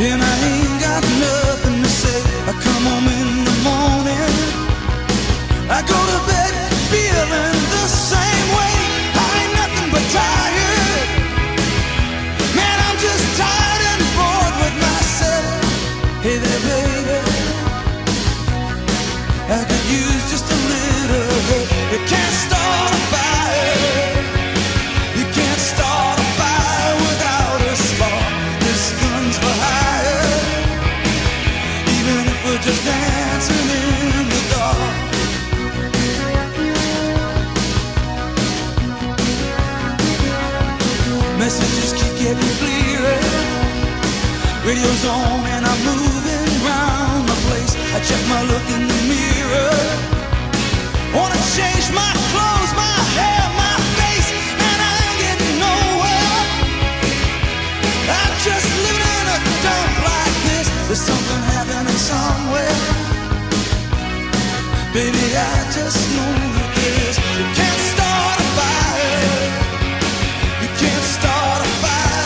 and I ain't got nothing to say. I come home in the morning, I go to bed feeling the same way. I ain't nothing but tired, man, I'm just tired and bored with myself. Hey there, baby, I could use just a little help. You can't start a fire, you can't start a fire without a spark. This gun's for hire, even if we're just dancing in the dark. Messages keep getting clearer, radio's on and I'm moving round the place. I check my look in the mirror, wanna change my clothes, my hair, my face, and I ain't getting nowhere. I'm just living in a dump like this. There's something happening somewhere, baby, I just know it is.